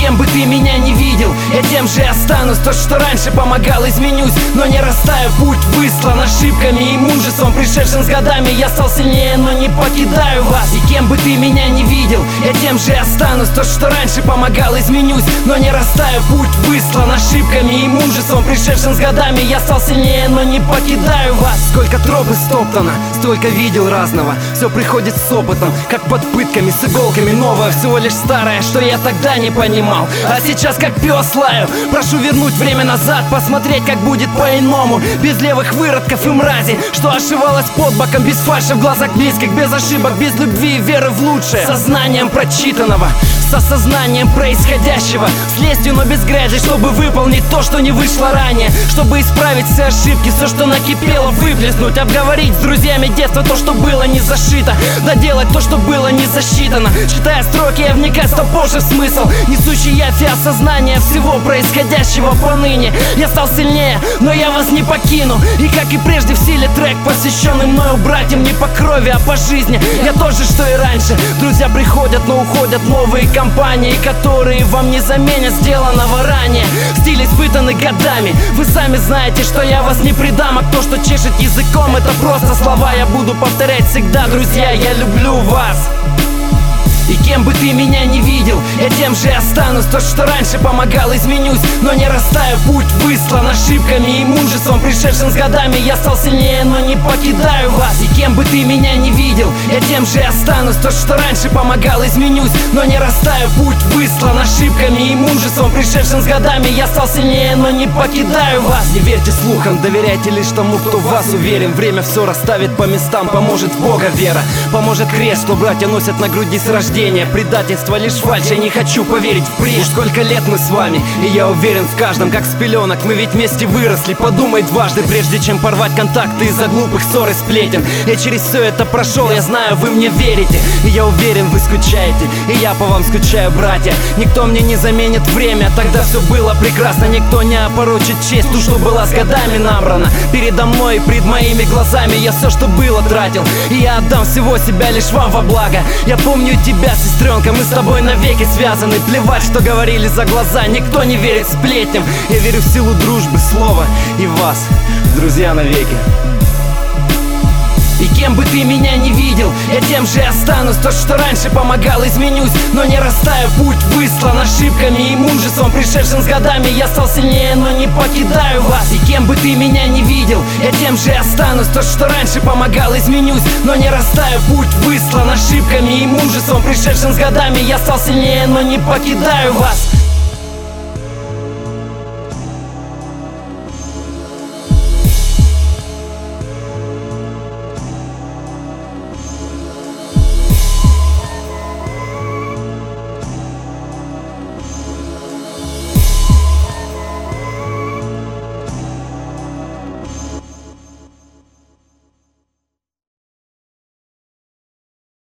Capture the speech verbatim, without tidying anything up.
кем бы ты меня не видел, я тем же и останусь. То, что раньше помогал, изменюсь, но не растаю. Путь выслан ошибками и мужеством, пришедшим с годами. Я стал сильнее, но не покидаю вас. И кем бы ты меня не видел, я тем же и останусь. То, что раньше помогал, изменюсь, но не растаю. Путь выслан ошибками и мужеством, пришедшим с годами. Я стал сильнее, но не покидаю вас. Сколько троп истоптано, столько видел разного. Все приходит с опытом, как под пытками, с иголками. Новое всего лишь старое, что я тогда не понимал, а сейчас как пес лаю. Прошу вернуть время назад, посмотреть, как будет по-иному. Без левых выродков и мрази, что ошивалась под боком. Без фальши в глазах близких, без ошибок, без любви и веры в лучшее. Сознанием прочитанного, с осознанием происходящего, с лестью, но без грязи, чтобы выполнить то, что не вышло ранее. Чтобы исправить все ошибки, все, что накипело, выплеснуть. Обговорить с друзьями детства то, что было не зашито, доделать то, что было не засчитано. Читая строки, я вникать то позже в смысл, несущий явь и осознание всего происходящего поныне. Я стал сильнее, но я вас не покину. И как и прежде в силе трек, посвященный мною братьям не по крови, а по жизни. Я тоже, что и раньше. Друзья приходят, но уходят новые компании, которые вам не заменят сделанного ранее. Стиль испытанный годами. Вы сами знаете, что я вас не предам. А кто что чешет языком, это просто слова. Я буду повторять всегда, друзья, я люблю вас. И кем бы ты меня не видел, я тем же и останусь. То, что раньше помогал, изменюсь, но не растаю. Путь выслан ошибками и мужеством, пришедшим с годами. Я стал сильнее, но не покидаю вас. И кем бы ты меня не видел, я тем же и останусь. То, что раньше помогал, изменюсь, но не растаю. Путь выслан ошибками и мужеством, пришедшим с годами. Я стал сильнее, но не покидаю вас. Не верьте слухам, доверяйте лишь тому, кто в вас уверен. Время все расставит по местам, поможет в Бога вера. Поможет крест, что братья носят на груди с рождения. Предательство лишь фальшь, я не хочу поверить в бред. Уж сколько лет мы с вами, и я уверен в каждом, как с пеленок. Мы ведь вместе выросли, подумай дважды, прежде чем порвать контакты из-за глупых ссор и сплетен. Я через все это прошел, я знаю, вы мне верите. И я уверен, вы скучаете, и я по вам скучаю, братья. Никто мне не заменит время, тогда все было прекрасно. Никто не опорочит честь, ту, что была с годами набрана. Передо мной и пред моими глазами я все, что было, тратил. И я отдам всего себя лишь вам во благо. Я помню тебя, сестренка, мы с тобой навеки связаны. Плевать, что говорили за глаза, никто не верит сплетням. Я верю в силу дружбы, слова и вас, друзья, навеки. И кем бы ты меня не видел, я тем же и останусь. То, что раньше помогал, изменюсь, но не растаю. Путь выслан ошибками и мужеством, пришедшим с годами. Я стал сильнее, но не покидаю вас. И кем бы ты меня не видел, я тем же и останусь. То, что раньше помогал, изменюсь, но не растаю. Путь выслан ошибками и мужеством, пришедшим с годами. Я стал сильнее, но не покидаю вас.